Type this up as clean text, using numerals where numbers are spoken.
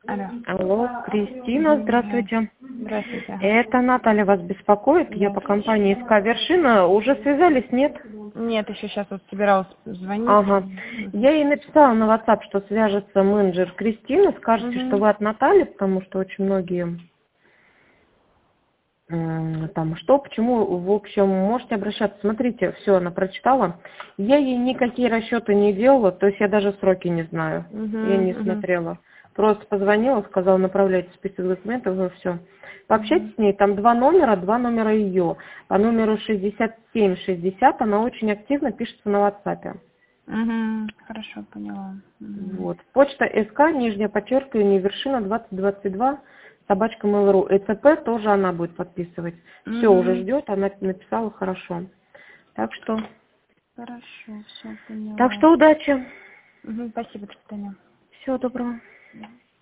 Алло. Алло, Кристина, здравствуйте. Здравствуйте. Это Наталья вас беспокоит, я по компании СК Вершина. Уже связались, нет? Нет, еще сейчас вот собиралась звонить. Ага. Я ей написала на WhatsApp, что свяжется менеджер Кристина, скажете, что вы от Натальи, потому что очень многие там что, почему, в общем, можете обращаться. Смотрите, все, она прочитала. Я ей никакие расчеты не делала, то есть я даже сроки не знаю. Я не смотрела. Просто позвонила, сказала, направляйте список документов, и все. Пообщайтесь с ней, там два номера ее. По номеру 6760 она очень активно пишется на WhatsApp. Хорошо, поняла. Вот. Почта СК, нижнее подчеркивание, Вершина 2022, собачка Mail.ru. ЭЦП тоже она будет подписывать. Все, уже ждет, она написала хорошо. Так что Хорошо, все поняла. удачи. Спасибо, до свидания. Всего доброго.